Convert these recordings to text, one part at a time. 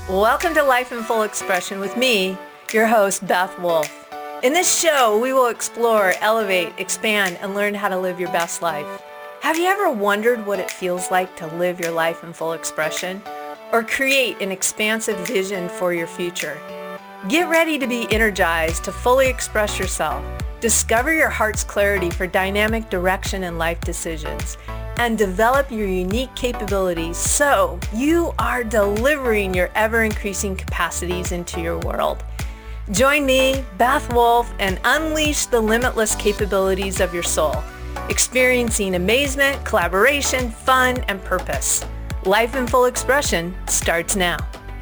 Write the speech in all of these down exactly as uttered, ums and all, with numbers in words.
Welcome to Life in Full Expression with me, your host, Beth Wolf. In this show, we will explore, elevate, expand, and learn how to live your best life. Have you ever wondered what it feels like to live your life in full expression or create an expansive vision for your future? Get ready to be energized to fully express yourself, discover your heart's clarity for dynamic direction and life decisions, and develop your unique capabilities so you are delivering your ever-increasing capacities into your world. Join me, Beth Wolf, and unleash the limitless capabilities of your soul, experiencing amazement, collaboration, fun, and purpose. Life in Full Expression starts now.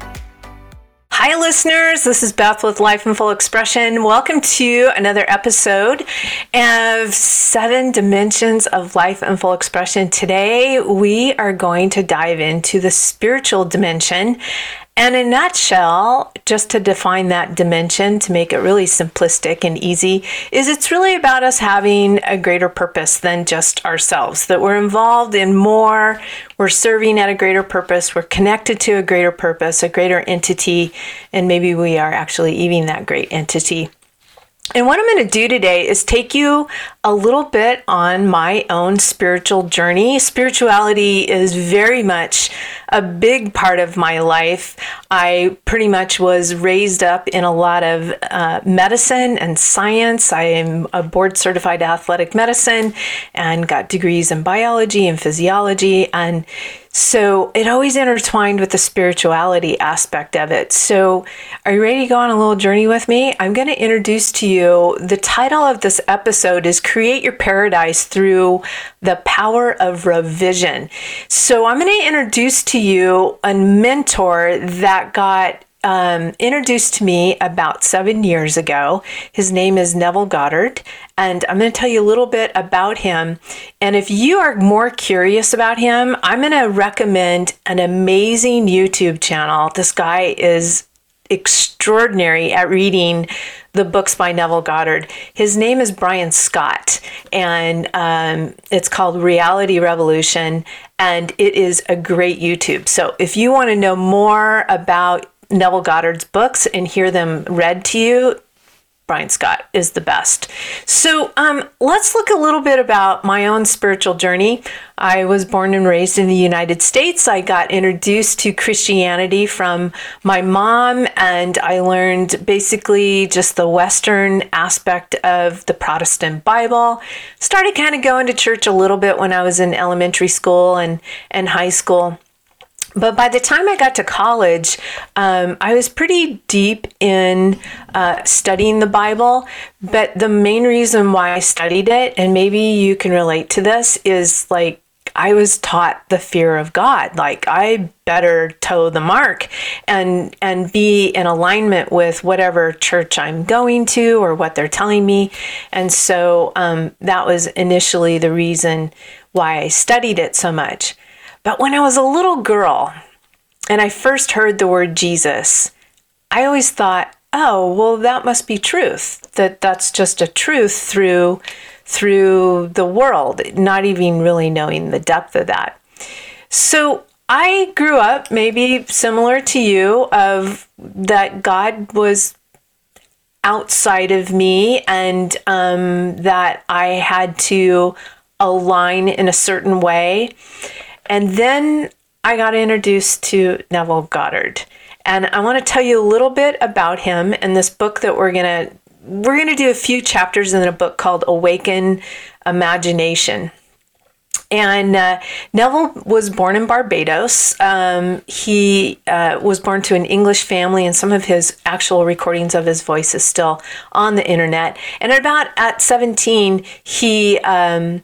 Hi listeners, this is Beth with Life in Full Expression. Welcome to another episode of Seven Dimensions of Life in Full Expression. Today we are going to dive into the spiritual dimension. And in a nutshell, just to define that dimension, to make it really simplistic and easy, is it's really about us having a greater purpose than just ourselves, that we're involved in more, we're serving at a greater purpose, we're connected to a greater purpose, a greater entity, and maybe we are actually even that great entity. And what I'm going to do today is take you a little bit on my own spiritual journey. Spirituality is very much a big part of my life. I pretty much was raised up in a lot of uh, medicine and science. I am a board certified athletic medicine and got degrees in biology and physiology. And so it always intertwined with the spirituality aspect of it. So are you ready to go on a little journey with me? I'm going to introduce to you, the title of this episode is Create Your Paradise Through the Power of Revision. So I'm going to introduce to you a mentor that got Um, introduced to me about seven years ago. His name is Neville Goddard, and I'm going to tell you a little bit about him. And if you are more curious about him, I'm going to recommend an amazing YouTube channel. This guy is extraordinary at reading the books by Neville Goddard. His name is Brian Scott, and um, it's called Reality Revolution, and it is a great YouTube. So if you want to know more about Neville Goddard's books and hear them read to you, Brian Scott is the best. So um, let's look a little bit about my own spiritual journey. I was born and raised in the United States. I got introduced to Christianity from my mom, and I learned basically just the Western aspect of the Protestant Bible. Started kind of going to church a little bit when I was in elementary school and, and high school. But by the time I got to college, um, I was pretty deep in uh, studying the Bible. But the main reason why I studied it, and maybe you can relate to this, is like I was taught the fear of God. Like I better toe the mark and and be in alignment with whatever church I'm going to or what they're telling me. And so um, that was initially the reason why I studied it so much. But when I was a little girl and I first heard the word Jesus, I always thought, oh, well, that must be truth, that that's just a truth through, through the world, not even really knowing the depth of that. So I grew up maybe similar to you, of that God was outside of me, and um, that I had to align in a certain way. And then I got introduced to Neville Goddard, and I want to tell you a little bit about him in this book that we're gonna we're gonna do a few chapters in a book called Awaken Imagination. And uh, Neville was born in Barbados. Um, he uh, was born to an English family, and some of his actual recordings of his voice is still on the internet. And at about at seventeen, he um,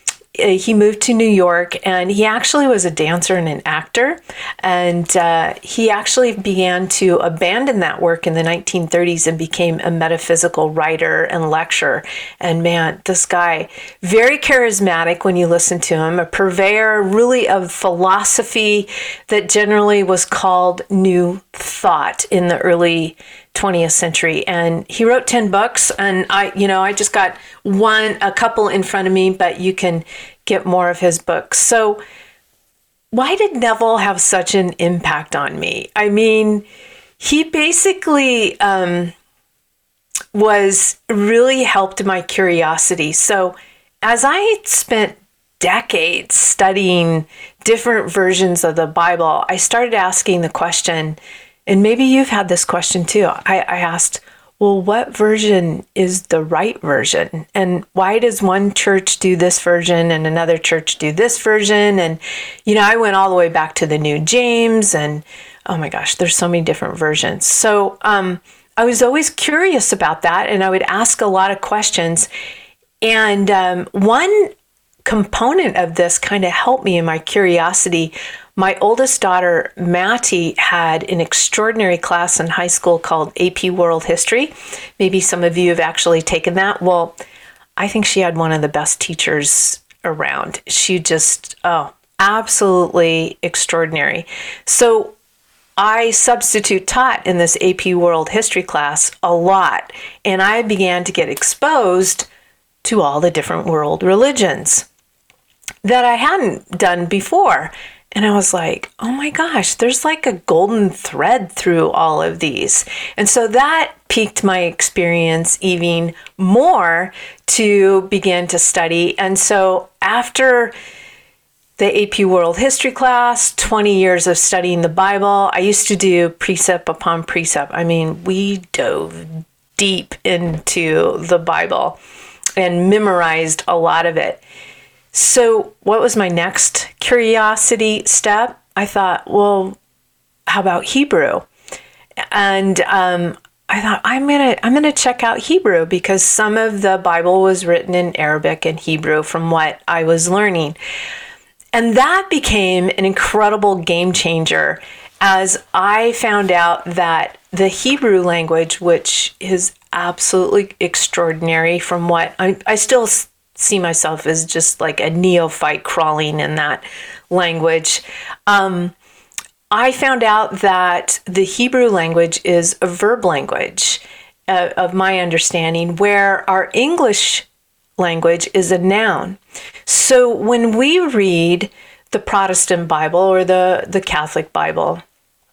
he moved to New York, and he actually was a dancer and an actor. And uh, he actually began to abandon that work in the nineteen thirties and became a metaphysical writer and lecturer. And man, this guy, very charismatic when you listen to him, a purveyor really of philosophy that generally was called New Thought in the early twentieth century. And he wrote ten books, and I, you know, I just got one, a couple in front of me, but you can get more of his books. So why did Neville have such an impact on me? I mean, he basically um, was really helped my curiosity. So as I spent decades studying different versions of the Bible, I started asking the question, and maybe you've had this question too. I, I asked, well, what version is the right version? And why does one church do this version and another church do this version? And, you know, I went all the way back to the New James, and oh my gosh, there's so many different versions. So um, I was always curious about that, and I would ask a lot of questions. And um, one component of this kind of helped me in my curiosity. My oldest daughter, Mattie, had an extraordinary class in high school called A P World History. Maybe some of you have actually taken that. Well, I think she had one of the best teachers around. She just, oh, absolutely extraordinary. So I substitute taught in this A P World History class a lot, and I began to get exposed to all the different world religions that I hadn't done before. And I was like, oh my gosh, there's like a golden thread through all of these. And so that piqued my experience even more to begin to study. And so after the A P World History class, twenty years of studying the Bible, I used to do precept upon precept. I mean, we dove deep into the Bible and memorized a lot of it. So what was my next curiosity step? I thought, well, how about Hebrew? And um, I thought, I'm gonna I'm gonna check out Hebrew, because some of the Bible was written in Arabic and Hebrew from what I was learning. And that became an incredible game changer as I found out that the Hebrew language, which is absolutely extraordinary from what I, I still see myself as just like a neophyte crawling in that language. Um, I found out that the Hebrew language is a verb language, uh, of my understanding, where our English language is a noun. So when we read the Protestant Bible or the, the Catholic Bible,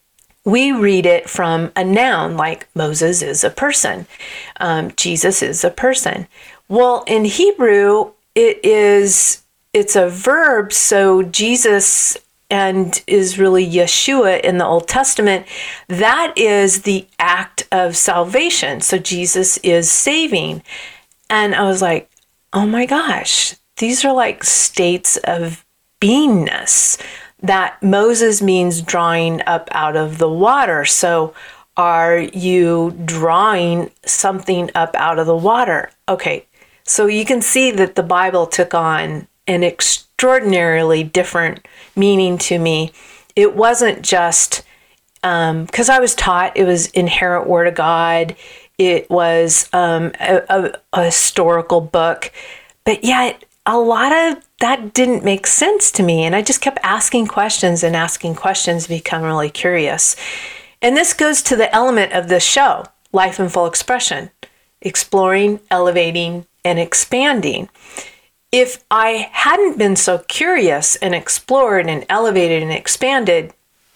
we read it from a noun, like Moses is a person, um, Jesus is a person. Well, in Hebrew, it is, it's a verb. So Jesus and is really Yeshua in the Old Testament. That is the act of salvation. So Jesus is saving. And I was like, oh my gosh, these are like states of beingness. That Moses means drawing up out of the water. So are you drawing something up out of the water? Okay. So you can see that the Bible took on an extraordinarily different meaning to me. It wasn't just because um, I was taught it was inherent word of God. It was um, a, a, a historical book, but yet a lot of that didn't make sense to me. And I just kept asking questions and asking questions, become really curious. And this goes to the element of this show, Life in Full Expression, exploring, elevating, and expanding. If I hadn't been so curious and explored and elevated and expanded,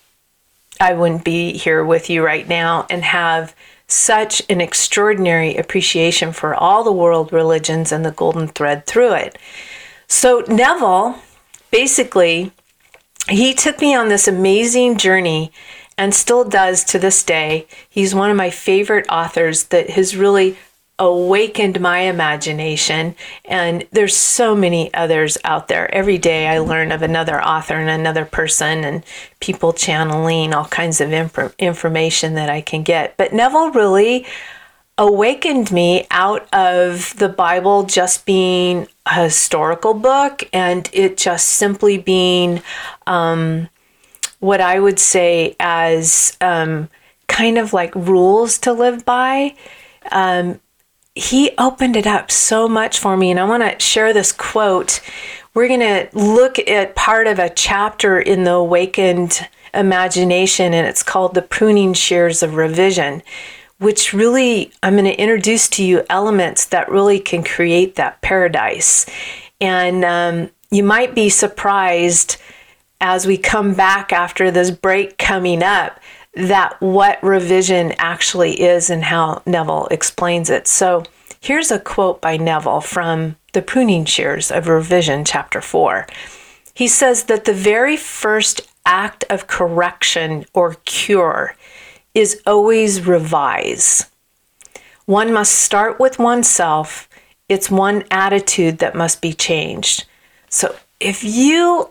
I wouldn't be here with you right now and have such an extraordinary appreciation for all the world religions and the golden thread through it. So Neville, basically, he took me on this amazing journey and still does to this day. He's one of my favorite authors that has really awakened my imagination, and there's so many others out there. Every day I learn of another author and another person and people channeling all kinds of imp- information that I can get. But Neville really awakened me out of the Bible just being a historical book and it just simply being um, what I would say as um, kind of like rules to live by. Um, He opened it up so much for me, and I want to share this quote. We're going to look at part of a chapter in the Awakened Imagination, and it's called The Pruning Shears of Revision, which really, I'm going to introduce to you elements that really can create that paradise. And um, you might be surprised as we come back after this break coming up, that what revision actually is and how Neville explains it. So here's a quote by Neville from The Pruning Shears of Revision, Chapter four. He says that the very first act of correction or cure is always revise. One must start with oneself. It's one attitude that must be changed. So if you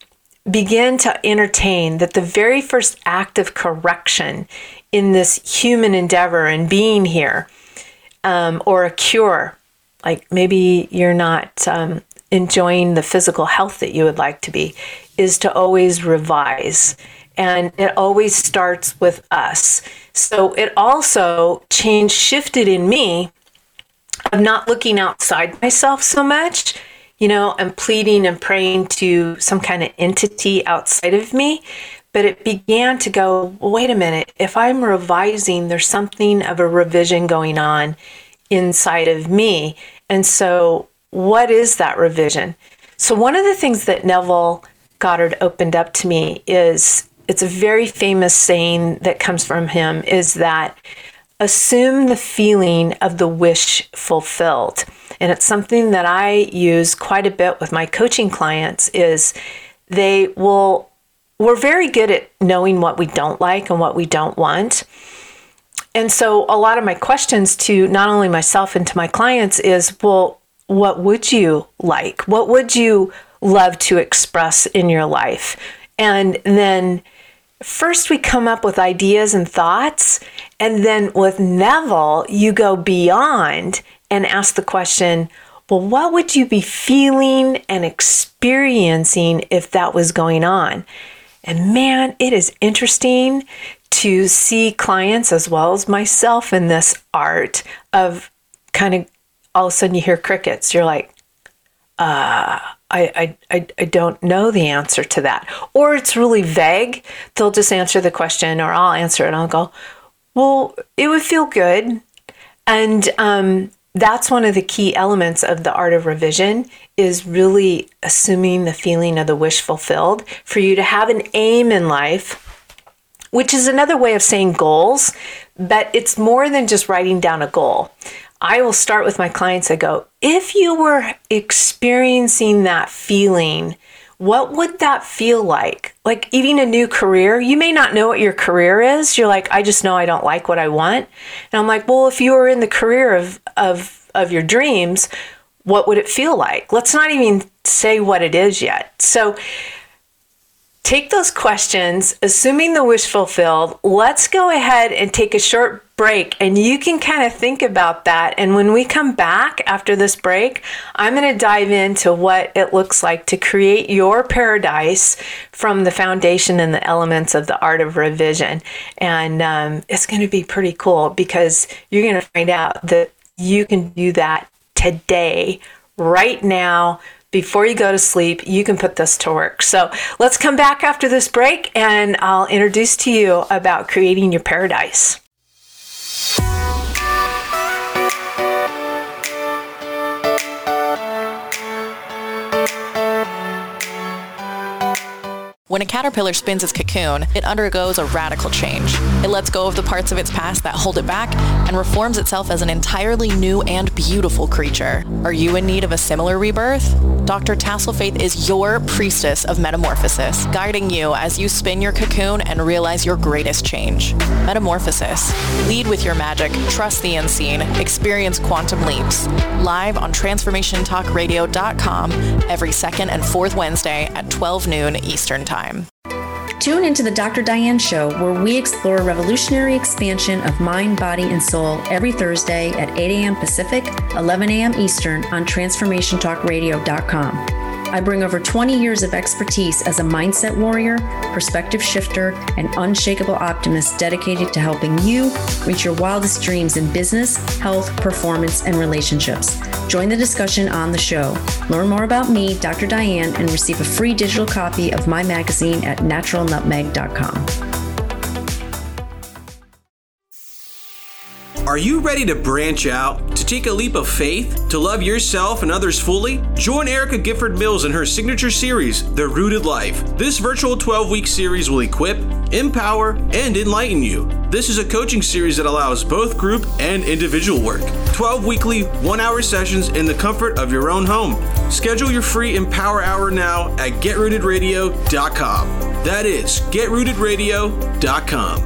begin to entertain that the very first act of correction in this human endeavor and being here, um, or a cure, like maybe you're not um, enjoying the physical health that you would like to be, is to always revise. And it always starts with us. So it also changed, shifted in me of not looking outside myself so much. You know, I'm pleading and praying to some kind of entity outside of me. But it began to go, well, wait a minute, if I'm revising, there's something of a revision going on inside of me. And so what is that revision? So one of the things that Neville Goddard opened up to me is, it's a very famous saying that comes from him, is that assume the feeling of the wish fulfilled. And it's something that I use quite a bit with my coaching clients, is they will, we're very good at knowing what we don't like and what we don't want. And so a lot of my questions to not only myself and to my clients is, well, what would you like? What would you love to express in your life? And then first we come up with ideas and thoughts, and then with Neville, you go beyond and ask the question, well, what would you be feeling and experiencing if that was going on? And man, it is interesting to see clients as well as myself in this art of kind of all of a sudden you hear crickets. You're like, uh, I, I, I don't know the answer to that. Or it's really vague. They'll just answer the question, or I'll answer it and I'll go, well, it would feel good. And um, that's one of the key elements of the art of revision, is really assuming the feeling of the wish fulfilled, for you to have an aim in life, which is another way of saying goals, but it's more than just writing down a goal. I will start with my clients. I go, if you were experiencing that feeling, what would that feel like? Like even a new career, you may not know what your career is. You're like, I just know I don't like what I want. And I'm like, well, if you were in the career of, of, of your dreams, what would it feel like? Let's not even say what it is yet. So take those questions, assuming the wish fulfilled. Let's go ahead and take a short break, and you can kind of think about that. And when we come back after this break, I'm going to dive into what it looks like to create your paradise from the foundation and the elements of the art of revision. And um, it's going to be pretty cool, because you're going to find out that you can do that today, right now. Before you go to sleep, you can put this to work. So let's come back after this break, and I'll introduce to you about creating your paradise. When a caterpillar spins its cocoon, it undergoes a radical change. It lets go of the parts of its past that hold it back and reforms itself as an entirely new and beautiful creature. Are you in need of a similar rebirth? Doctor Tasselfaith is your priestess of metamorphosis, guiding you as you spin your cocoon and realize your greatest change. Metamorphosis. Lead with your magic, trust the unseen, experience quantum leaps. Live on transformation talk radio dot com every second and fourth Wednesday at twelve noon Eastern Time. Tune into the Doctor Diane Show, where we explore revolutionary expansion of mind, body, and soul every Thursday at eight a.m. Pacific, eleven a.m. Eastern on transformation talk radio dot com. I bring over twenty years of expertise as a mindset warrior, perspective shifter, and unshakable optimist dedicated to helping you reach your wildest dreams in business, health, performance, and relationships. Join the discussion on the show. Learn more about me, Doctor Diane, and receive a free digital copy of my magazine at natural nutmeg dot com. Are you ready to branch out, to take a leap of faith, to love yourself and others fully? Join Erica Gifford Mills in her signature series, The Rooted Life. This virtual twelve-week series will equip, empower, and enlighten you. This is a coaching series that allows both group and individual work. twelve weekly, one-hour sessions in the comfort of your own home. Schedule your free Empower Hour now at get rooted radio dot com. That is get rooted radio dot com.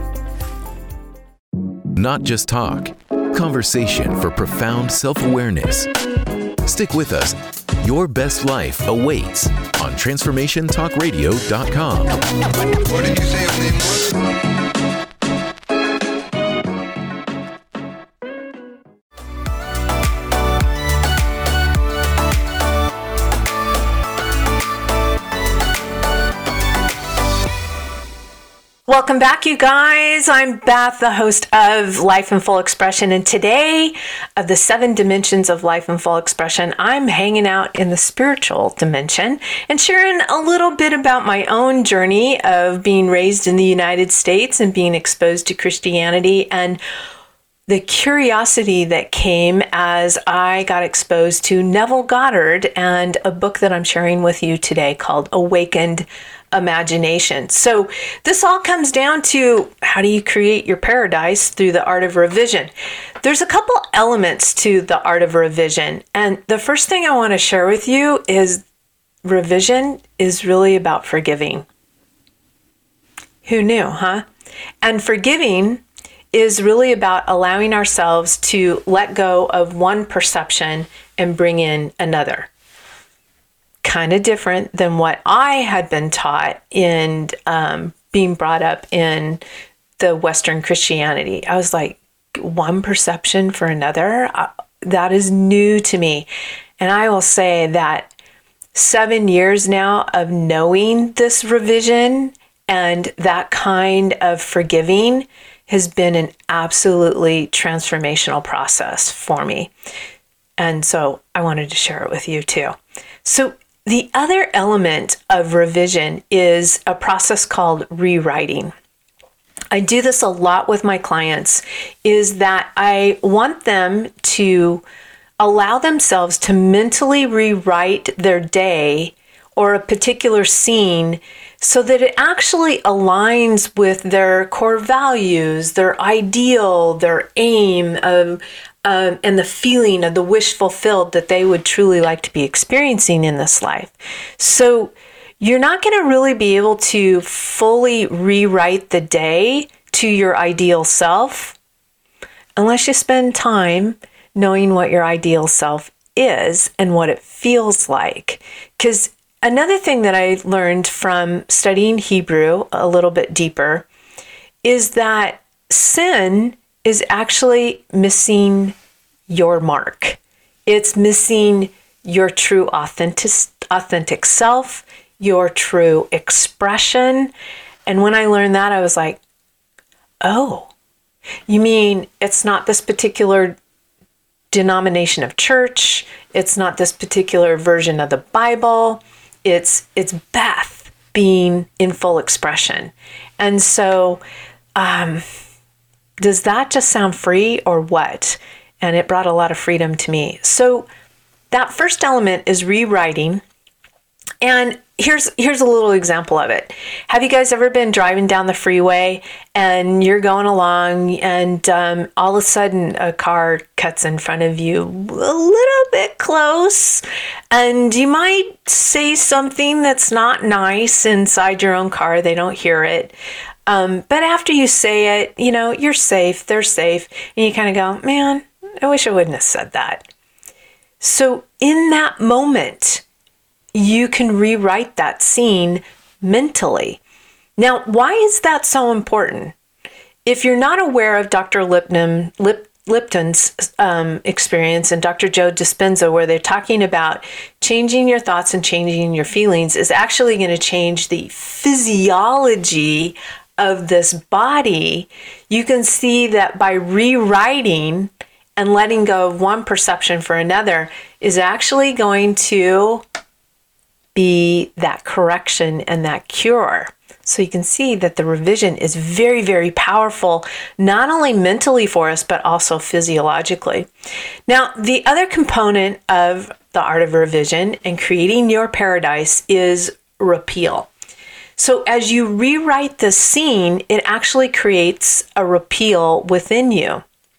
Not just talk, conversation for profound self-awareness. Stick with us. Your best life awaits on transformation talk radio dot com. What did you say your name was? Welcome back, you guys. I'm Beth, the host of Life in Full Expression, and today, of the seven dimensions of Life in Full Expression, I'm hanging out in the spiritual dimension and sharing a little bit about my own journey of being raised in the United States and being exposed to Christianity, and the curiosity that came as I got exposed to Neville Goddard and a book that I'm sharing with you today called Awakened Imagination. So this all comes down to, how do you create your paradise through the art of revision? There's a couple elements to the art of revision. And the first thing I want to share with you is revision is really about forgiving. Who knew, huh? And forgiving is really about allowing ourselves to let go of one perception and bring in another. Kind of different than what I had been taught in um, being brought up in the Western Christianity. I was like, one perception for another? Uh, that is new to me. And I will say that seven years now of knowing this revision and that kind of forgiving has been an absolutely transformational process for me. And so I wanted to share it with you too. So the other element of revision is a process called rewriting. I do this a lot with my clients, is that I want them to allow themselves to mentally rewrite their day or a particular scene so that it actually aligns with their core values, their ideal, their aim, um, um, and the feeling of the wish fulfilled that they would truly like to be experiencing in this life. So you're not going to really be able to fully rewrite the day to your ideal self unless you spend time knowing what your ideal self is and what it feels like. Because another thing that I learned from studying Hebrew a little bit deeper is that sin is actually missing your mark. It's missing your true authentic, authentic self, your true expression. And when I learned that, I was like, oh, you mean it's not this particular denomination of church, it's not this particular version of the Bible, it's it's Beth being in full expression. And so um, does that just sound free or what? And it brought a lot of freedom to me. So that first element is rewriting. And here's here's a little example of it. Have you guys ever been driving down the freeway and you're going along and um, all of a sudden a car cuts in front of you a little bit close and you might say something that's not nice inside your own car. They don't hear it. Um, but after you say it, you know, you're safe, they're safe. And you kind of go, man, I wish I wouldn't have said that. So in that moment, you can rewrite that scene mentally. Now, why is that so important? If you're not aware of Doctor Lipton, Lip, Lipton's um, experience and Doctor Joe Dispenza, where they're talking about changing your thoughts and changing your feelings is actually going to change the physiology of this body, you can see that by rewriting and letting go of one perception for another is actually going to be that correction and that cure. So you can see that the revision is very, very powerful, not only mentally for us, but also physiologically. Now, the other component of the art of revision and creating your paradise is repeal. So as you rewrite the scene, it actually creates a repeal within you.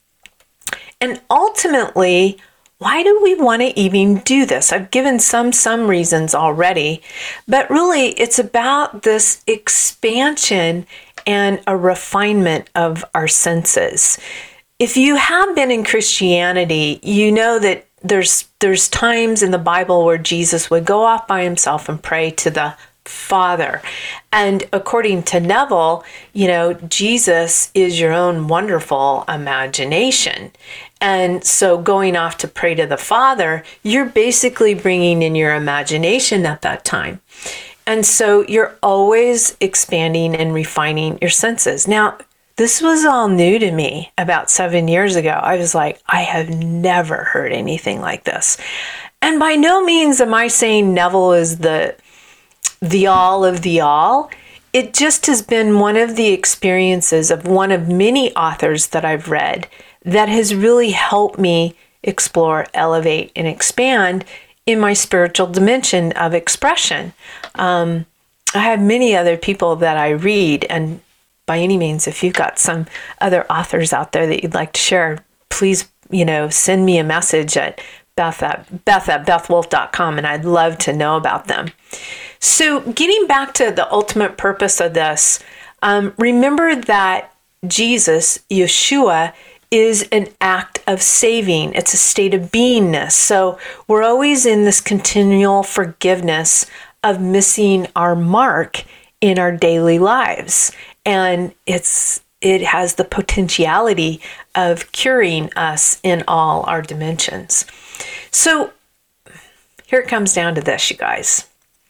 And ultimately, why do we want to even do this? I've given some some reasons already, but really it's about this expansion and a refinement of our senses. If you have been in Christianity, you know that there's there's times in the Bible where Jesus would go off by himself and pray to the Father. And according to Neville, you know, Jesus is your own wonderful imagination. And so going off to pray to the Father, you're basically bringing in your imagination at that time. And so you're always expanding and refining your senses. Now, this was all new to me about seven years ago. I was like, I have never heard anything like this. And by no means am I saying Neville is the the all of the all. It just has been one of the experiences of one of many authors that I've read that has really helped me explore, elevate, and expand in my spiritual dimension of expression. Um, I have many other people that I read, and by any means, if you've got some other authors out there that you'd like to share, please, you know, send me a message at Beth at, Beth at beth wolf dot com, and I'd love to know about them. So getting back to the ultimate purpose of this, um, remember that Jesus, Yeshua, is an act of saving. It's a state of beingness. So we're always in this continual forgiveness of missing our mark in our daily lives. And it's it has the potentiality of curing us in all our dimensions. So here it comes down to this, you guys.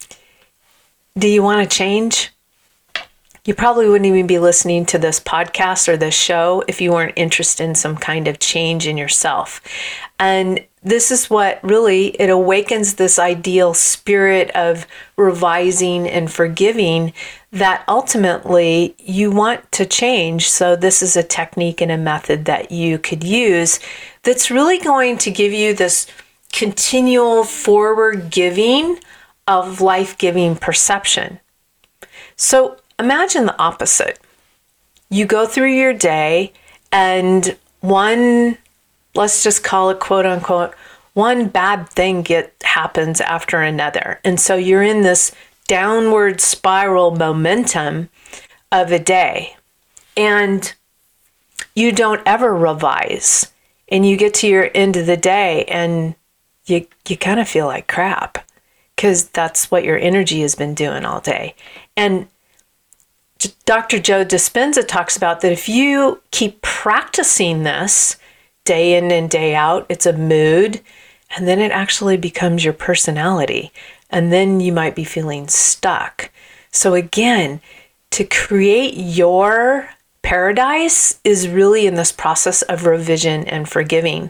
Do you want to change? You probably wouldn't even be listening to this podcast or this show if you weren't interested in some kind of change in yourself. And this is what really, it awakens this ideal spirit of revising and forgiving that ultimately you want to change. So this is a technique and a method that you could use that's really going to give you this continual forward giving of life-giving perception. So imagine the opposite. You go through your day and one, let's just call it quote unquote, one bad thing get happens after another. And so you're in this downward spiral momentum of a day and you don't ever revise, and you get to your end of the day and you, you kind of feel like crap, because that's what your energy has been doing all day. And Doctor Joe Dispenza talks about that if you keep practicing this day in and day out, it's a mood, and then it actually becomes your personality. And then you might be feeling stuck. So again, to create your paradise is really in this process of revision and forgiving.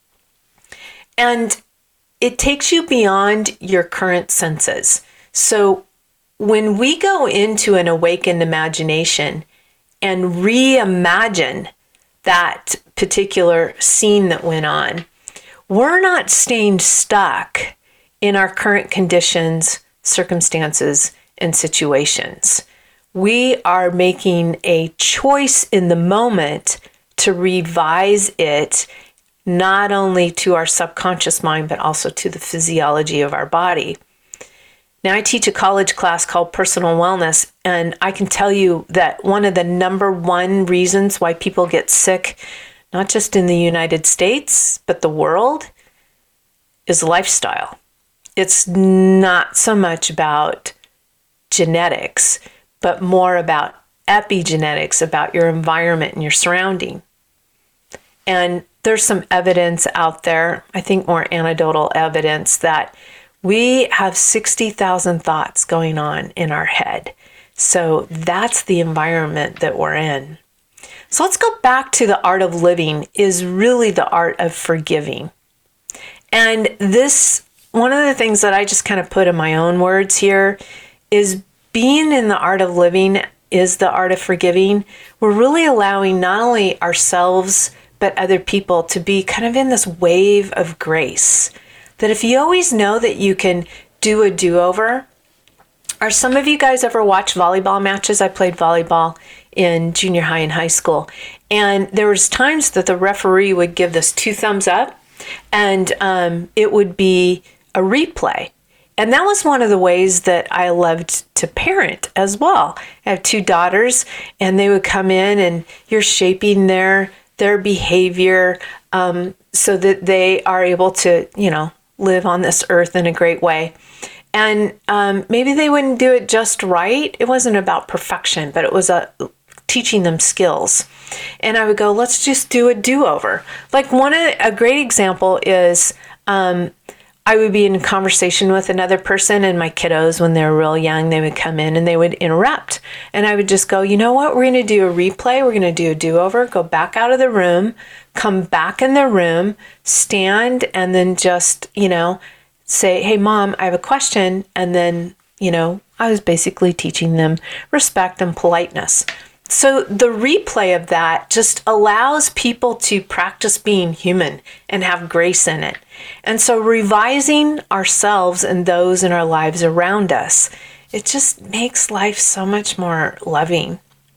And it takes you beyond your current senses. So when we go into an awakened imagination and reimagine that particular scene that went on, we're not staying stuck in our current conditions, circumstances, and situations. We are making a choice in the moment to revise it, not only to our subconscious mind, but also to the physiology of our body. Now, I teach a college class called Personal Wellness, and I can tell you that one of the number one reasons why people get sick, not just in the United States, but the world, is lifestyle. It's not so much about genetics, but more about epigenetics, about your environment and your surrounding. And there's some evidence out there, I think more anecdotal evidence, that we have sixty thousand thoughts going on in our head. So that's the environment that we're in. So let's go back to the art of living is really the art of forgiving. And this, one of the things that I just kind of put in my own words here is being in the art of living is the art of forgiving, we're really allowing not only ourselves, but other people to be kind of in this wave of grace. That if you always know that you can do a do-over, are some of you guys ever watch volleyball matches? I played volleyball in junior high and high school. And there was times that the referee would give this two thumbs up, and um, it would be a replay. And that was one of the ways that I loved to parent as well. I have two daughters, and they would come in, and you're shaping their their behavior um, so that they are able to, you know, live on this earth in a great way. And um, maybe they wouldn't do it just right. It wasn't about perfection, but it was a teaching them skills. And I would go, let's just do a do-over. Like one of, a great example is um, I would be in conversation with another person, and my kiddos, when they were real young, they would come in and they would interrupt. And I would just go, you know what, we're going to do a replay. We're going to do a do-over, go back out of the room, come back in the room, stand, and then just, you know, say, hey, Mom, I have a question. And then, you know, I was basically teaching them respect and politeness. So the replay of that just allows people to practice being human and have grace in it. And so revising ourselves and those in our lives around us, it just makes life so much more loving.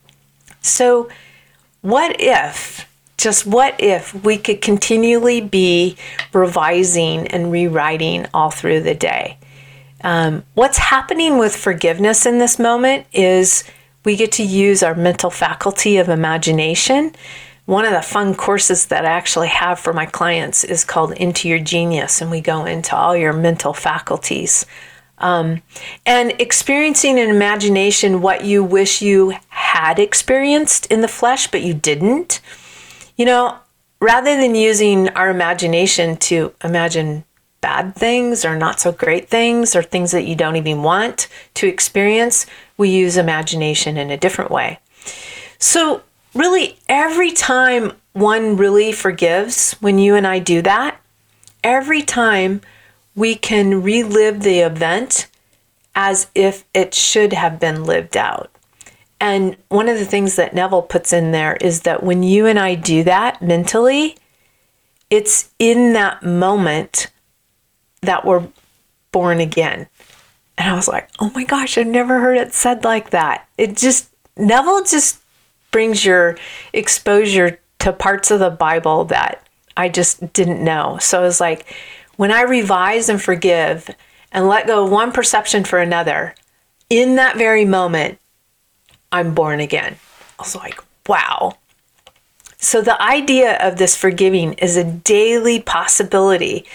So what if, just what if we could continually be revising and rewriting all through the day? Um, what's happening with forgiveness in this moment is we get to use our mental faculty of imagination. One of the fun courses that I actually have for my clients is called Into Your Genius, and we go into all your mental faculties. Um, and experiencing in imagination what you wish you had experienced in the flesh, but you didn't. You know, rather than using our imagination to imagine bad things or not so great things or things that you don't even want to experience, we use imagination in a different way. So really, every time one really forgives, when you and I do that, every time we can relive the event as if it should have been lived out. And one of the things that Neville puts in there is that when you and I do that mentally, it's in that moment that we're born again. And I was like, oh my gosh, I've never heard it said like that. It just, Neville just brings your exposure to parts of the Bible that I just didn't know. So it was like, when I revise and forgive and let go of one perception for another, in that very moment, I'm born again. I was like, wow. So the idea of this forgiving is a daily possibility.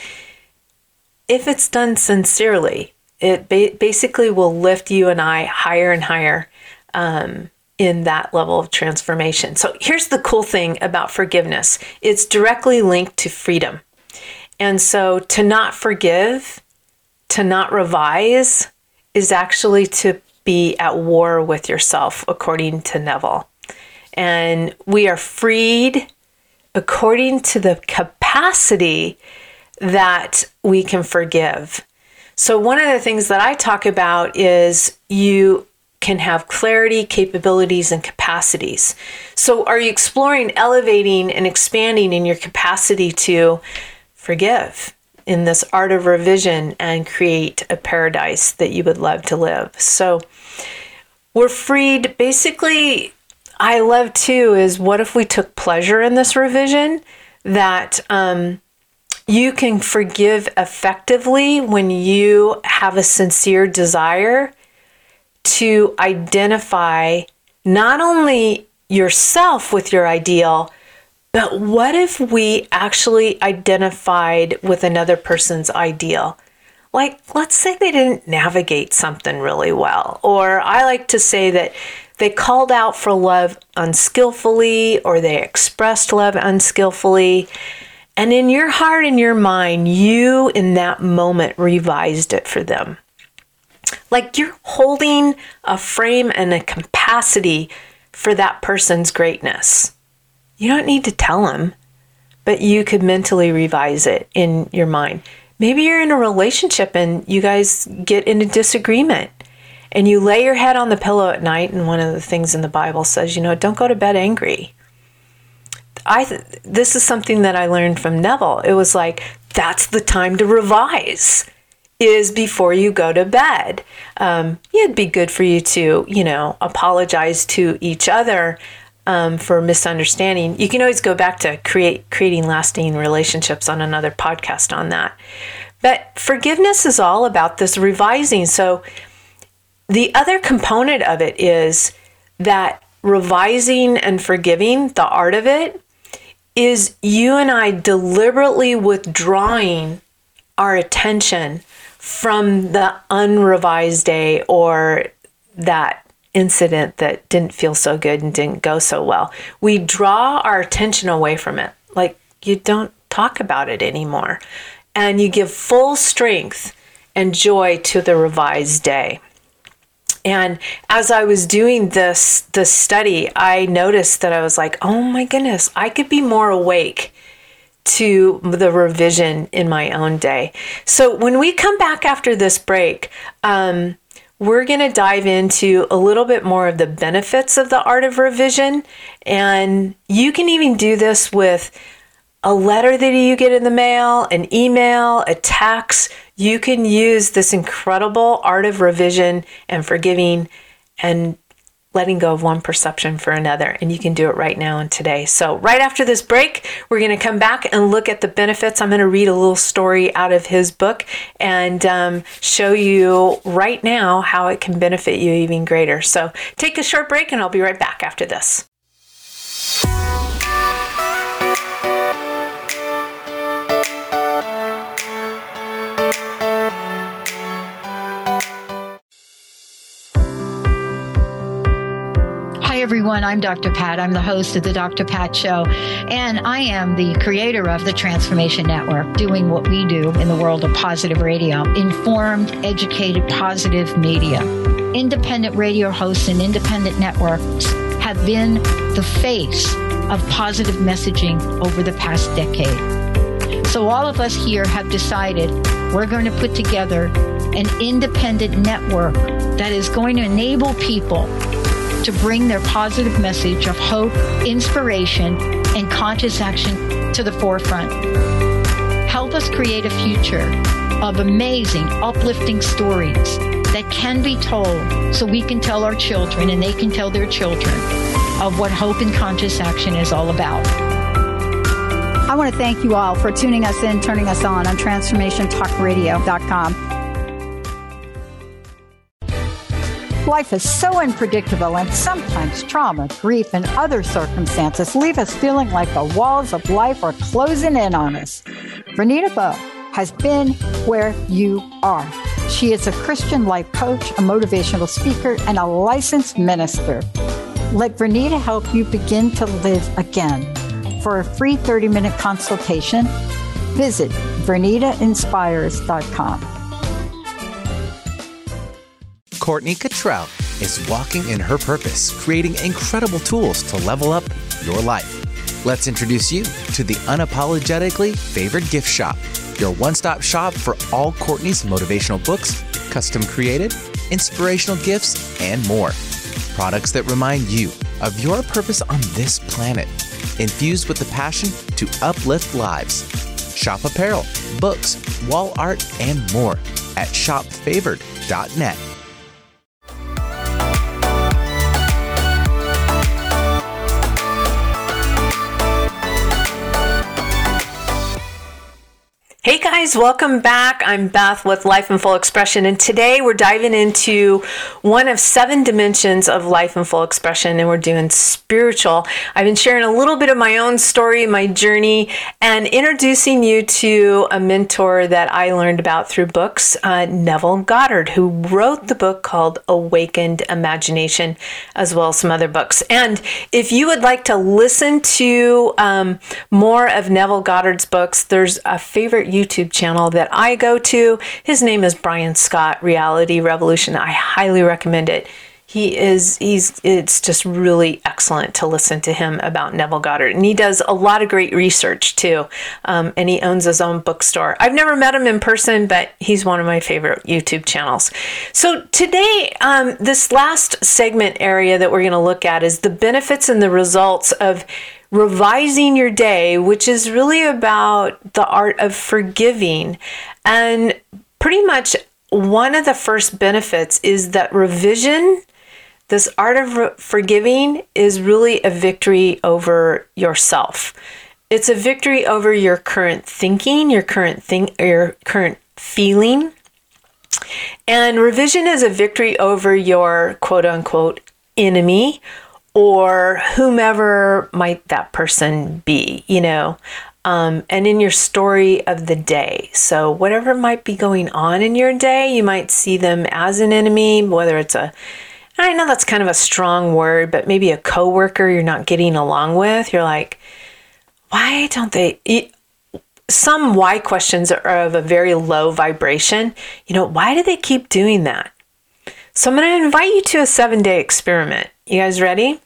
If it's done sincerely, it ba- basically will lift you and I higher and higher um, in that level of transformation. So here's the cool thing about forgiveness. It's directly linked to freedom. And so to not forgive, to not revise, is actually to be at war with yourself, according to Neville. And we are freed according to the capacity that we can forgive. So one of the things that I talk about is you can have clarity, capabilities, and capacities. So are you exploring, elevating, and expanding in your capacity to forgive in this art of revision and create a paradise that you would love to live? So we're freed. Basically, I love too is what if we took pleasure in this revision, that um, you can forgive effectively when you have a sincere desire to identify not only yourself with your ideal, but what if we actually identified with another person's ideal? Like, let's say they didn't navigate something really well, or I like to say that they called out for love unskillfully, or they expressed love unskillfully. And in your heart and your mind, you in that moment revised it for them. Like you're holding a frame and a capacity for that person's greatness. You don't need to tell them, but you could mentally revise it in your mind. Maybe you're in a relationship and you guys get in a disagreement. and you lay your head on the pillow at night, and one of the things in the Bible says, you know, don't go to bed angry. I th- this is something that I learned from Neville. It was like, that's the time to revise, is before you go to bed. Um, it'd be good for you to, you know, apologize to each other um, for misunderstanding. You can always go back to create creating lasting relationships on another podcast on that. But forgiveness is all about this revising. So the other component of it is that revising and forgiving, the art of it, is you and I deliberately withdrawing our attention from the unrevised day or that incident that didn't feel so good and didn't go so well. We draw our attention away from it. Like, you don't talk about it anymore. And you give full strength and joy to the revised day. And as I was doing this, this study, I noticed that I was like, oh my goodness, I could be more awake to the revision in my own day. So when we come back after this break, um, we're going to dive into a little bit more of the benefits of the art of revision. And you can even do this with a letter that you get in the mail, an email, a text. You can use this incredible art of revision and forgiving and letting go of one perception for another. And you can do it right now and today. So right after this break, we're going to come back and look at the benefits. I'm going to read a little story out of his book and um, show you right now how it can benefit you even greater. So take a short break and I'll be right back after this. Hi, everyone. I'm Doctor Pat. I'm the host of the Doctor Pat Show, and I am the creator of the Transformation Network, doing what we do in the world of positive radio, informed, educated, positive media. Independent radio hosts and independent networks have been the face of positive messaging over the past decade. So all of us here have decided we're going to put together an independent network that is going to enable people to bring their positive message of hope, inspiration, and conscious action to the forefront. Help us create a future of amazing, uplifting stories that can be told so we can tell our children and they can tell their children of what hope and conscious action is all about. I want to thank you all for tuning us in, turning us on on transformation talk radio dot com. Life is so unpredictable, and sometimes trauma, grief, and other circumstances leave us feeling like the walls of life are closing in on us. Vernita Bowe has been where you are. She is a Christian life coach, a motivational speaker, and a licensed minister. Let Vernita help you begin to live again. For a free thirty-minute consultation, visit vernita inspires dot com. Courtney Cottrell is walking in her purpose, creating incredible tools to level up your life. Let's introduce you to the Unapologetically Favored Gift Shop, your one-stop shop for all Courtney's motivational books, custom created, inspirational gifts, and more. Products that remind you of your purpose on this planet, infused with the passion to uplift lives. Shop apparel, books, wall art, and more at shop favored dot net. Hey guys, welcome back. I'm Beth with Life in Full Expression, and today we're diving into one of seven dimensions of life in full expression, and we're doing spiritual. I've been sharing a little bit of my own story, my journey, and introducing you to a mentor that I learned about through books, uh, Neville Goddard, who wrote the book called Awakened Imagination, as well as some other books. And if you would like to listen to um, more of Neville Goddard's books, there's a favorite YouTube channel that I go to. His name is Brian Scott, Reality Revolution. I highly recommend it. He is, he's, it's just really excellent to listen to him about Neville Goddard. And he does a lot of great research too. Um, and he owns his own bookstore. I've never met him in person, but he's one of my favorite YouTube channels. So today, um, this last segment area that we're going to look at is the benefits and the results of revising your day, which is really about the art of forgiving. And pretty much one of the first benefits is that revision, this art of re- forgiving, is really a victory over yourself. It's a victory over your current thinking, your current thing, your current feeling. And revision is a victory over your quote unquote enemy, or whomever might that person be, you know, um, and in your story of the day. So whatever might be going on in your day, you might see them as an enemy, whether it's a I know that's kind of a strong word, but maybe a coworker you're not getting along with. You're like, why don't they? Some why questions are of a very low vibration. You know, why do they keep doing that? So I'm going to invite you to a seven-day experiment. You guys ready?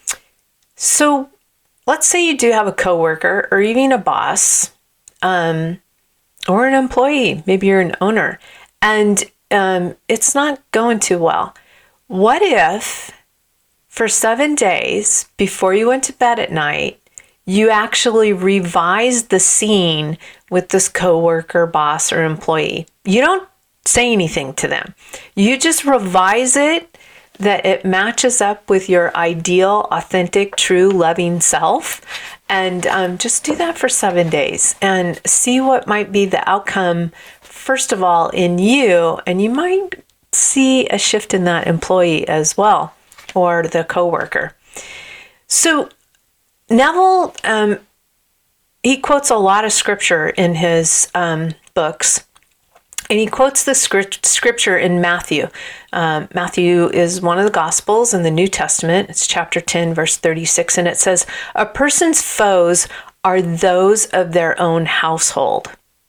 So let's say you do have a coworker or even a boss, um, or an employee. Maybe you're an owner, and um, it's not going too well. What if for seven days before you went to bed at night, you actually revised the scene with this coworker, boss, or employee? You don't say anything to them. You just revise it that it matches up with your ideal, authentic, true, loving self. And um, just do that for seven days and see what might be the outcome, first of all, in you. And you might see a shift in that employee as well, or the coworker. So Neville, um, he quotes a lot of scripture in his um, books, and he quotes the script, scripture in Matthew. Um, Matthew is one of the Gospels in the New Testament. It's chapter ten, verse thirty-six, and it says, "A person's foes are those of their own household."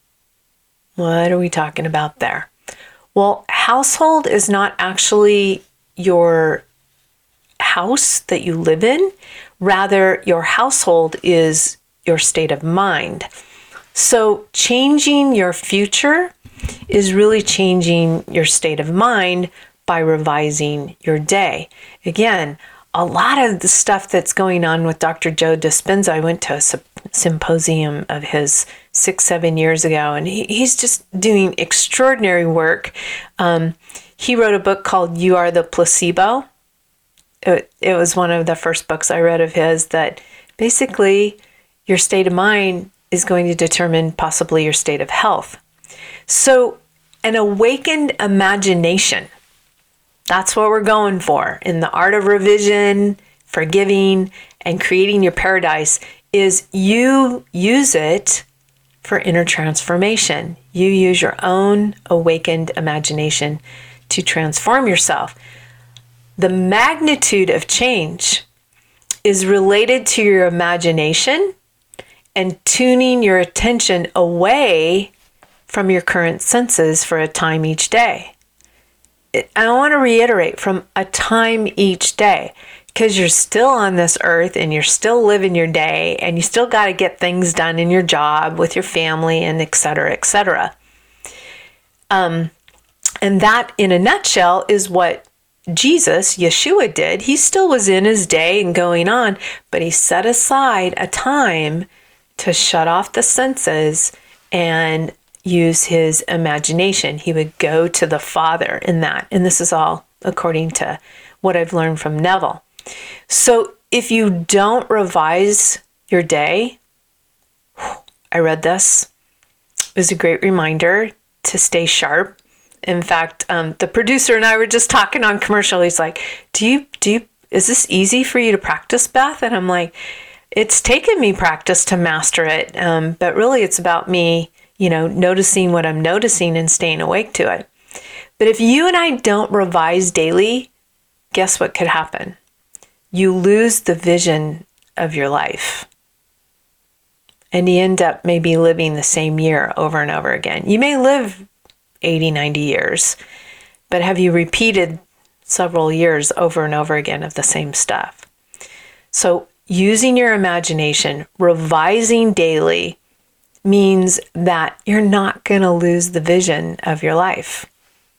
What are we talking about there? Well, household is not actually your house that you live in. Rather, your household is your state of mind. So changing your future is really changing your state of mind by revising your day. Again, a lot of the stuff that's going on with Doctor Joe Dispenza, I went to a symposium of his six, seven years ago, and he, he's just doing extraordinary work. Um, he wrote a book called You Are the Placebo. It, it was one of the first books I read of his that basically your state of mind is going to determine possibly your state of health. So an awakened imagination, that's what we're going for in the art of revision, forgiving, and creating your paradise, is you use it for inner transformation. You use your own awakened imagination to transform yourself. The magnitude of change is related to your imagination and tuning your attention away from your current senses for a time each day. I want to reiterate, from a time each day, because you're still on this earth and you're still living your day and you still got to get things done in your job, with your family, and et cetera, et cetera. Um, and that, in a nutshell, is what Jesus, Yeshua, did. He still was in his day and going on, but he set aside a time to shut off the senses and use his imagination. He would go to the Father in that. And this is all according to what I've learned from Neville. So if you don't revise your day, I read this, it was a great reminder to stay sharp. In fact, um, the producer and I were just talking on commercial. He's like, do you, do you, is this easy for you to practice, Beth? And I'm like, it's taken me practice to master it. Um, but really it's about me, you know, noticing what I'm noticing and staying awake to it. But if you and I don't revise daily, guess what could happen? You lose the vision of your life. And you end up maybe living the same year over and over again. You may live eighty, ninety years, but have you repeated several years over and over again of the same stuff. So using your imagination, revising daily, means that you're not going to lose the vision of your life.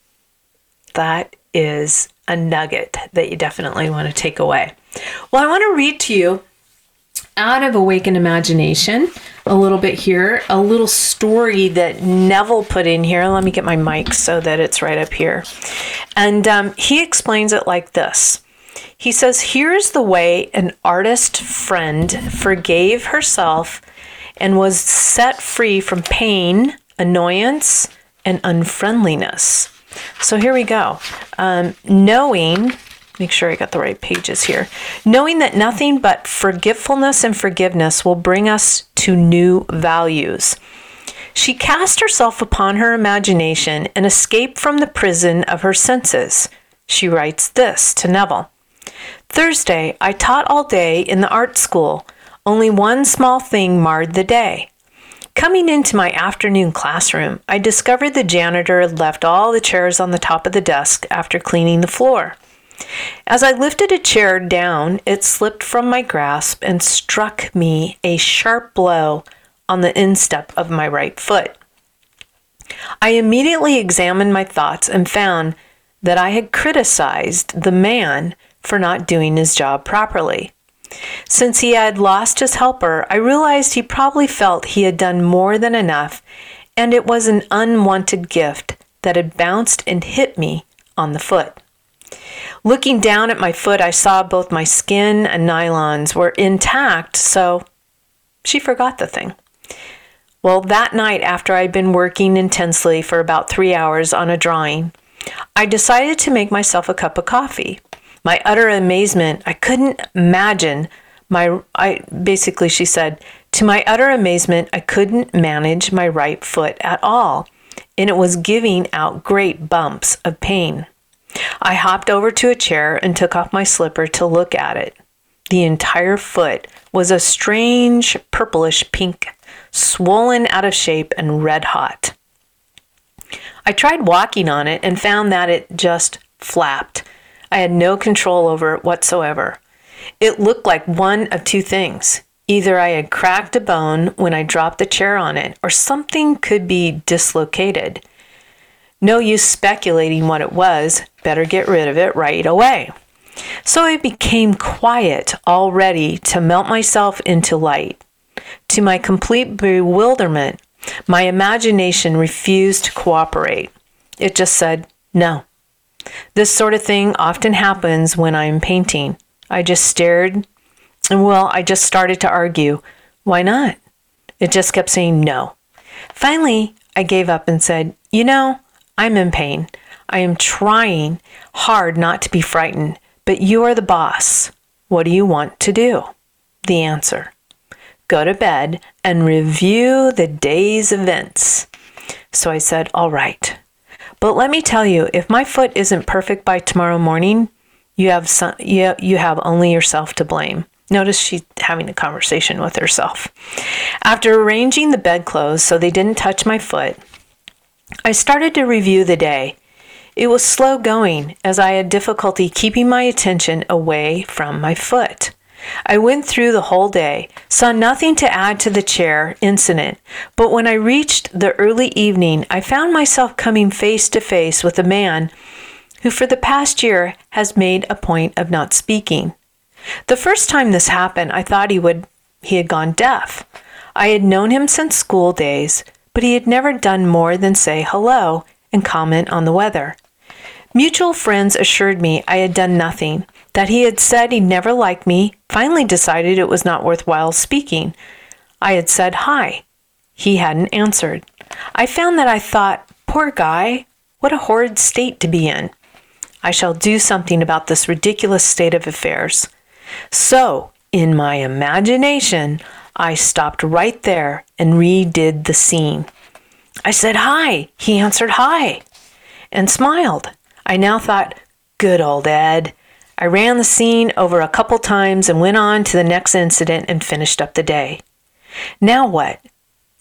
That is a nugget that you definitely want to take away. Well, I want to read to you out of Awakened Imagination a little bit here, a little story that Neville put in here. Let me get my mic so that it's right up here. And um, he explains it like this. He says, here's the way an artist friend forgave herself and was set free from pain, annoyance, and unfriendliness. So here we go. Um, knowing, make sure I got the right pages here. Knowing that nothing but forgetfulness and forgiveness will bring us to new values. She cast herself upon her imagination and escaped from the prison of her senses. She writes this to Neville. Thursday, I taught all day in the art school. Only one small thing marred the day. Coming into my afternoon classroom, I discovered the janitor had left all the chairs on the top of the desk after cleaning the floor. As I lifted a chair down, it slipped from my grasp and struck me a sharp blow on the instep of my right foot. I immediately examined my thoughts and found that I had criticized the man for not doing his job properly. Since he had lost his helper, I realized he probably felt he had done more than enough, and it was an unwanted gift that had bounced and hit me on the foot. Looking down at my foot, I saw both my skin and nylons were intact, so she forgot the thing. Well, that night, after I'd been working intensely for about three hours on a drawing, I decided to make myself a cup of coffee. My utter amazement, I couldn't imagine my, I basically she said, to my utter amazement, I couldn't manage my right foot at all, and it was giving out great bumps of pain. I hopped over to a chair and took off my slipper to look at it. The entire foot was a strange purplish pink, swollen out of shape and red hot. I tried walking on it and found that it just flapped. I had no control over it whatsoever. It looked like one of two things. Either I had cracked a bone when I dropped the chair on it, or something could be dislocated. No use speculating what it was. Better get rid of it right away. So I became quiet, all ready to melt myself into light. To my complete bewilderment, my imagination refused to cooperate. It just said, no. This sort of thing often happens when I'm painting. I just stared, and well, I just started to argue. Why not? It just kept saying no. Finally, I gave up and said, you know, I'm in pain. I am trying hard not to be frightened, but you are the boss. What do you want to do? The answer. Go to bed and review the day's events. So I said, all right. But let me tell you, if my foot isn't perfect by tomorrow morning, you have some, you, you have only yourself to blame. Notice she's having a conversation with herself. After arranging the bedclothes so they didn't touch my foot, I started to review the day. It was slow going as I had difficulty keeping my attention away from my foot. I went through the whole day, saw nothing to add to the chair incident, but when I reached the early evening, I found myself coming face to face with a man who for the past year has made a point of not speaking. The first time this happened, I thought he would he had gone deaf. I had known him since school days, but he had never done more than say hello and comment on the weather. Mutual friends assured me I had done nothing, that he had said he'd never liked me, finally decided it was not worthwhile speaking. I had said hi. He hadn't answered. I found that I thought, poor guy, what a horrid state to be in. I shall do something about this ridiculous state of affairs. So, in my imagination, I stopped right there and redid the scene. I said hi. He answered hi and smiled. I now thought, good old Ed. I ran the scene over a couple times and went on to the next incident and finished up the day. Now what?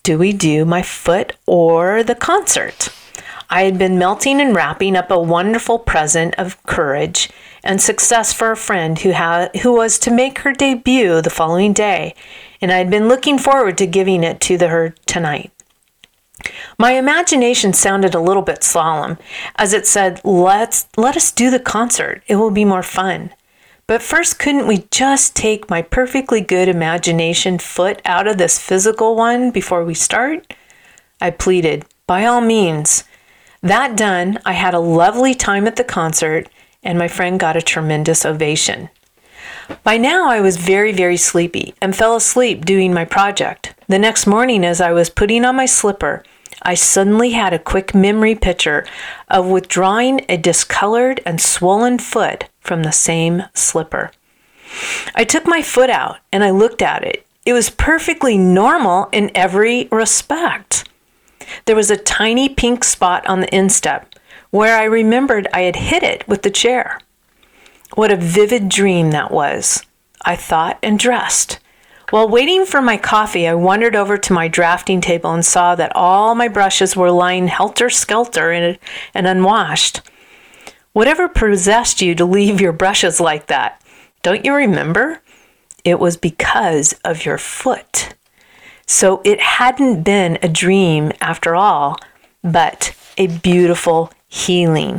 Do we do my foot or the concert? I had been melting and wrapping up a wonderful present of courage and success for a friend who had who was to make her debut the following day, and I had been looking forward to giving it to the, her tonight. My imagination sounded a little bit solemn as it said, let's let us do the concert. It will be more fun. But first, couldn't we just take my perfectly good imagination foot out of this physical one before we start? I pleaded, by all means. That done, I had a lovely time at the concert, and my friend got a tremendous ovation. By now, I was very, very sleepy and fell asleep doing my project. The next morning, as I was putting on my slipper, I suddenly had a quick memory picture of withdrawing a discolored and swollen foot from the same slipper. I took my foot out and I looked at it. It was perfectly normal in every respect. There was a tiny pink spot on the instep where I remembered I had hit it with the chair. What a vivid dream that was. I thought and dressed. While waiting for my coffee, I wandered over to my drafting table and saw that all my brushes were lying helter-skelter and, and unwashed. Whatever possessed you to leave your brushes like that? Don't you remember? It was because of your foot. So it hadn't been a dream after all, but a beautiful healing.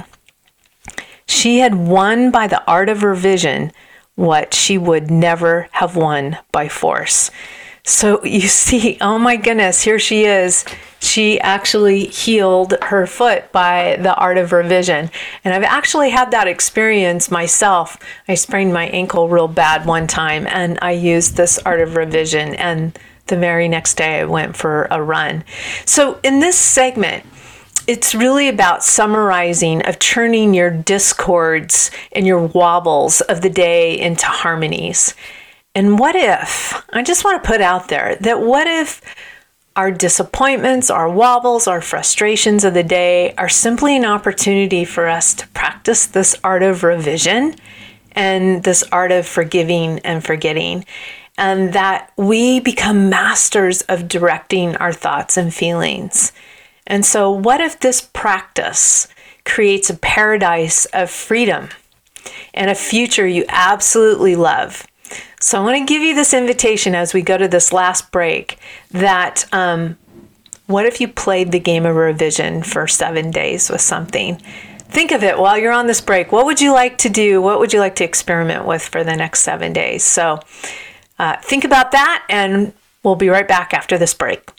She had won by the art of revision what she would never have won by force. So you see, oh my goodness, here she is. She actually healed her foot by the art of revision. And I've actually had that experience myself. I sprained my ankle real bad one time, and I used this art of revision, and the very next day I went for a run. So in this segment, it's really about summarizing of turning your discords and your wobbles of the day into harmonies. And what if, I just want to put out there, that what if our disappointments, our wobbles, our frustrations of the day are simply an opportunity for us to practice this art of revision and this art of forgiving and forgetting, and that we become masters of directing our thoughts and feelings. And so what if this practice creates a paradise of freedom and a future you absolutely love? So I want to give you this invitation as we go to this last break that um, what if you played the game of revision for seven days with something? Think of it while you're on this break. What would you like to do? What would you like to experiment with for the next seven days? So uh, think about that, and we'll be right back after this break.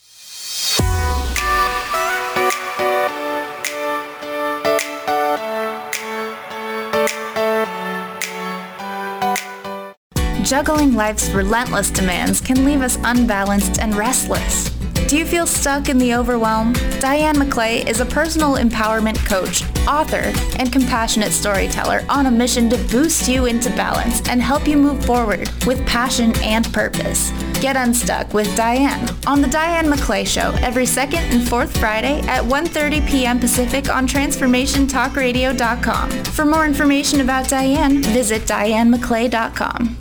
Juggling life's relentless demands can leave us unbalanced and restless. Do you feel stuck in the overwhelm? Diane McClay is a personal empowerment coach, author, and compassionate storyteller on a mission to boost you into balance and help you move forward with passion and purpose. Get unstuck with Diane on The Diane McClay Show every second and fourth Friday at one thirty p.m. Pacific on transformation talk radio dot com. For more information about Diane, visit diane mcclay dot com.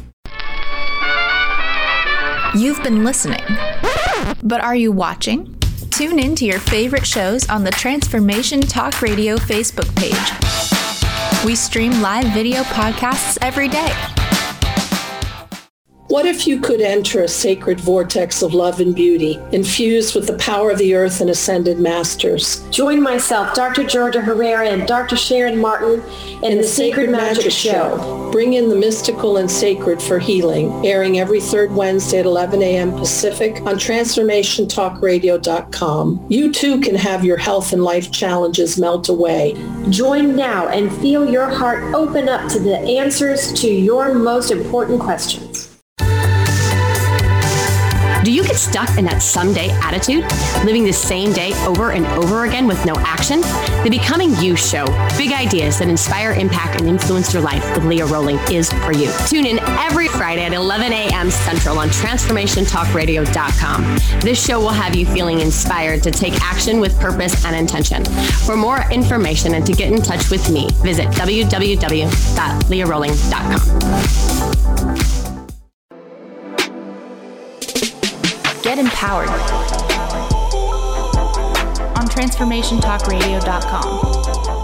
You've been listening, but are you watching? Tune in to your favorite shows on the Transformation Talk Radio Facebook page. We stream live video podcasts every day. What if you could enter a sacred vortex of love and beauty, infused with the power of the earth and ascended masters? Join myself, Doctor Georgia Herrera, and Doctor Sharon Martin in, in the Sacred, Sacred Magic, Magic Show. Show. Bring in the mystical and sacred for healing, airing every third Wednesday at eleven a.m. Pacific on transformation talk radio dot com. You too can have your health and life challenges melt away. Join now and feel your heart open up to the answers to your most important questions. Do you get stuck in that someday attitude, living the same day over and over again with no action? The Becoming You Show, big ideas that inspire, impact, and influence your life with Leah Rowling is for you. Tune in every Friday at eleven a.m. Central on transformation talk radio dot com. This show will have you feeling inspired to take action with purpose and intention. For more information and to get in touch with me, visit w w w dot leah rowling dot com. Get empowered. transformation talk radio dot com.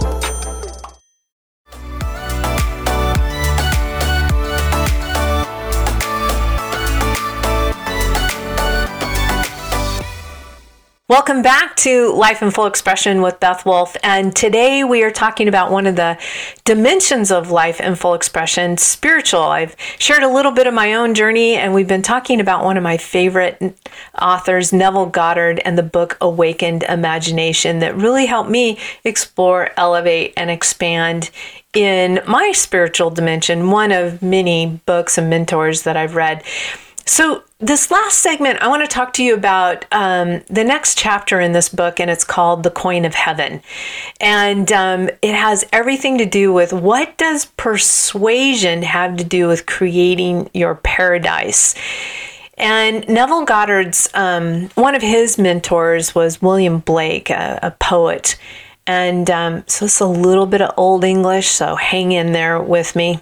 Welcome back to Life in Full Expression with Beth Wolf, and today we are talking about one of the dimensions of life in full expression, spiritual. I've shared a little bit of my own journey, and we've been talking about one of my favorite authors, Neville Goddard, and the book Awakened Imagination that really helped me explore, elevate, and expand in my spiritual dimension, one of many books and mentors that I've read. So this last segment, I want to talk to you about um, the next chapter in this book, and it's called The Coin of Heaven. And um, it has everything to do with what does persuasion have to do with creating your paradise. And Neville Goddard's, um, one of his mentors was William Blake, a, a poet. And um, so it's a little bit of Old English, so hang in there with me.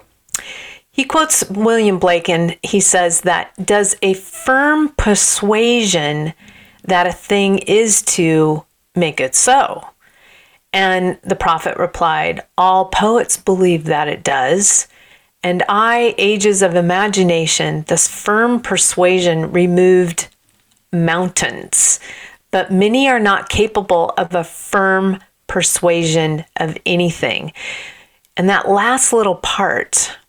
He quotes William Blake, and he says that, does a firm persuasion that a thing is to make it so? And the prophet replied, all poets believe that it does. And I, ages of imagination, this firm persuasion removed mountains. But many are not capable of a firm persuasion of anything. And that last little part,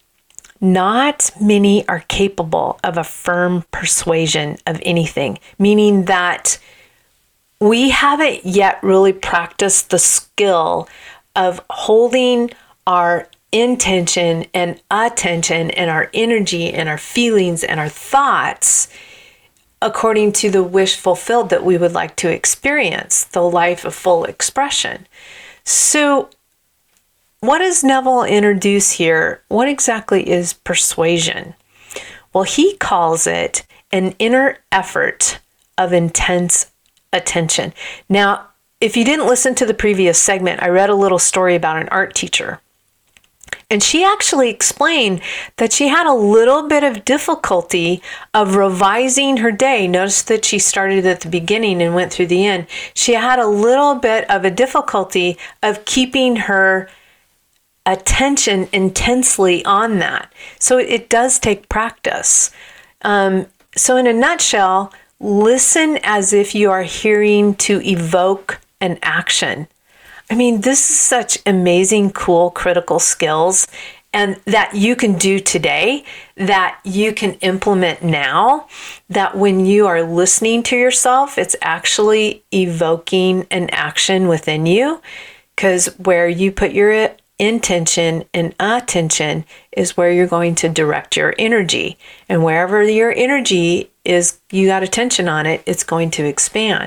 not many are capable of a firm persuasion of anything, meaning that we haven't yet really practiced the skill of holding our intention and attention and our energy and our feelings and our thoughts according to the wish fulfilled that we would like to experience, the life of full expression. So what does Neville introduce here? What exactly is persuasion? Well, he calls it an inner effort of intense attention. Now, if you didn't listen to the previous segment, I read a little story about an art teacher. And she actually explained that she had a little bit of difficulty of revising her day. Notice that she started at the beginning and went through the end. She had a little bit of a difficulty of keeping her attention intensely on that. So it does take practice. Um, so in a nutshell, listen as if you are hearing to evoke an action. I mean, this is such amazing, cool, critical skills, and that you can do today, that you can implement now, that when you are listening to yourself, it's actually evoking an action within you, because where you put your intention and attention is where you're going to direct your energy. And wherever your energy is, you got attention on it, it's going to expand.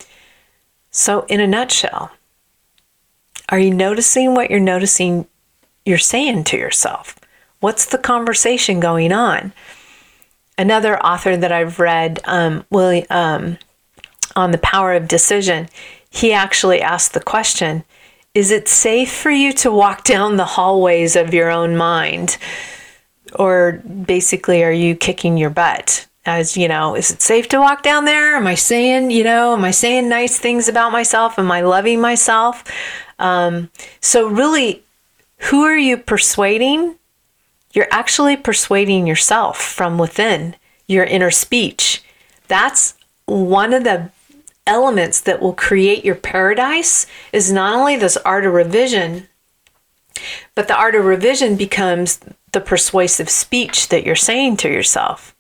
So in a nutshell, are you noticing what you're noticing you're saying to yourself? What's the conversation going on? Another author that I've read, um, William, um, on the power of decision, he actually asked the question, is it safe for you to walk down the hallways of your own mind? Or basically, are you kicking your butt? As you know, is it safe to walk down there? Am I saying, you know, am I saying nice things about myself? Am I loving myself? Um, so really, who are you persuading? You're actually persuading yourself from within, your inner speech. That's one of the elements that will create your paradise, is not only this art of revision, but the art of revision becomes the persuasive speech that you're saying to yourself.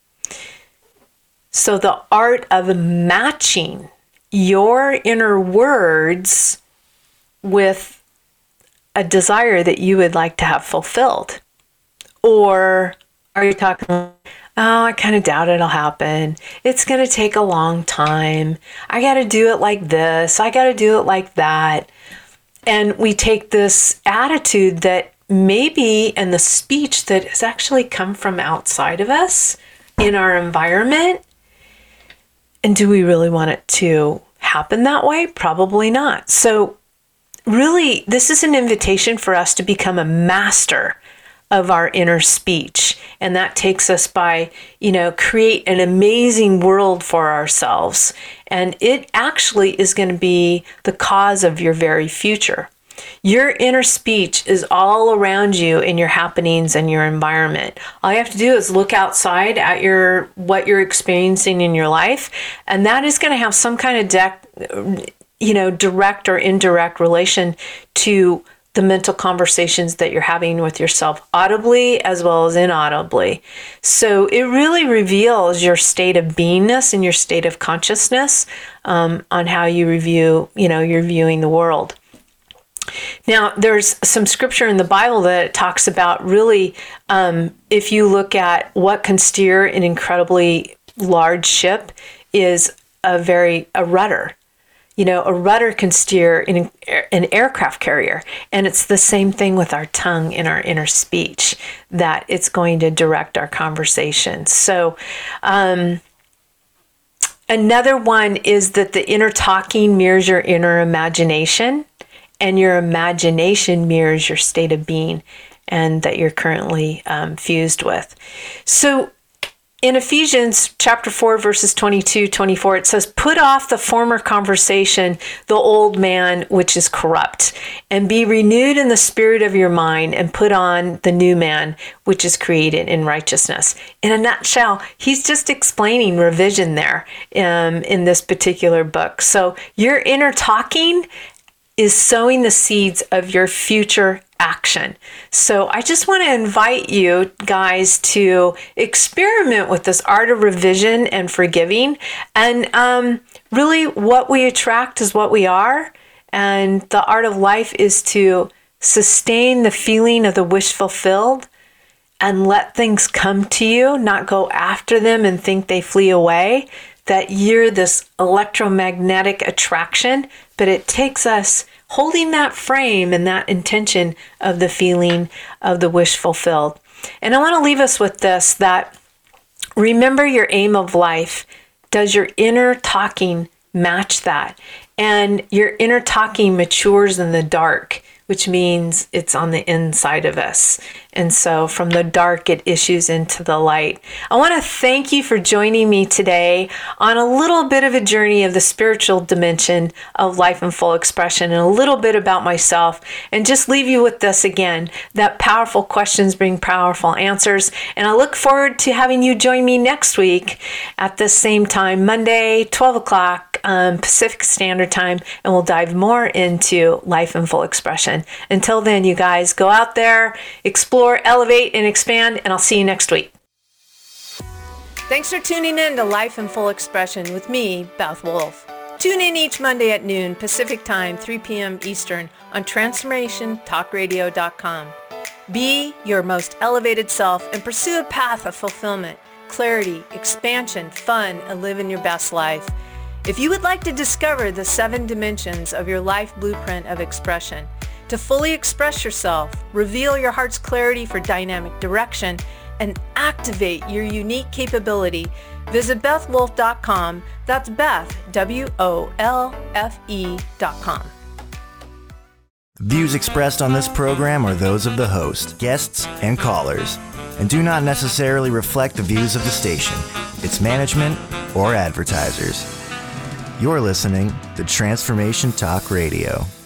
So the art of matching your inner words with a desire that you would like to have fulfilled. Or are you talking, oh, I kind of doubt it'll happen. It's going to take a long time. I got to do it like this. I got to do it like that. And we take this attitude that maybe, and the speech that has actually come from outside of us in our environment. And do we really want it to happen that way? Probably not. So really, this is an invitation for us to become a master of our inner speech. And that takes us by, you know, create an amazing world for ourselves. And it actually is going to be the cause of your very future. Your inner speech is all around you in your happenings and your environment. All you have to do is look outside at your what you're experiencing in your life, and that is going to have some kind of dec- you know, direct or indirect relation to the mental conversations that you're having with yourself, audibly as well as inaudibly. So it really reveals your state of beingness and your state of consciousness um, on how you review, you know, you're viewing the world. Now, there's some scripture in the Bible that talks about really, um, if you look at what can steer an incredibly large ship, is a very a rudder. You know, a rudder can steer an, an aircraft carrier, and it's the same thing with our tongue and our inner speech, that it's going to direct our conversation. So, um, another one is that the inner talking mirrors your inner imagination, and your imagination mirrors your state of being and that you're currently um, fused with. So in Ephesians chapter four, verses twenty-two, twenty-four, it says, "Put off the former conversation, the old man, which is corrupt, and be renewed in the spirit of your mind, and put on the new man, which is created in righteousness." In a nutshell, he's just explaining revision there um, in this particular book. So your inner talking is sowing the seeds of your future action. So I just want to invite you guys to experiment with this art of revision and forgiving. And um, really what we attract is what we are. And the art of life is to sustain the feeling of the wish fulfilled and let things come to you, not go after them and think they flee away. That you're this electromagnetic attraction, but it takes us holding that frame and that intention of the feeling of the wish fulfilled. And I want to leave us with this, that remember your aim of life. Does your inner talking match that? And your inner talking matures in the dark, which means it's on the inside of us. And so from the dark, it issues into the light. I want to thank you for joining me today on a little bit of a journey of the spiritual dimension of life in full expression, and a little bit about myself, and just leave you with this again, that powerful questions bring powerful answers. And I look forward to having you join me next week at the same time, Monday, twelve o'clock um, Pacific Standard Time, and we'll dive more into life in full expression. Until then, you guys, go out there, explore, elevate, and expand, and I'll see you next week. Thanks for tuning in to Life in Full Expression with me, Beth Wolf. Tune in each Monday at noon Pacific Time, three p.m. Eastern on transformation talk radio dot com. Be your most elevated self and pursue a path of fulfillment, clarity, expansion, fun, and living your best life. If you would like to discover the seven dimensions of your life blueprint of expression, to fully express yourself, reveal your heart's clarity for dynamic direction, and activate your unique capability, visit beth wolf dot com. That's Beth, W O L F E dot com. Views expressed on this program are those of the host, guests, and callers, and do not necessarily reflect the views of the station, its management, or advertisers. You're listening to Transformation Talk Radio.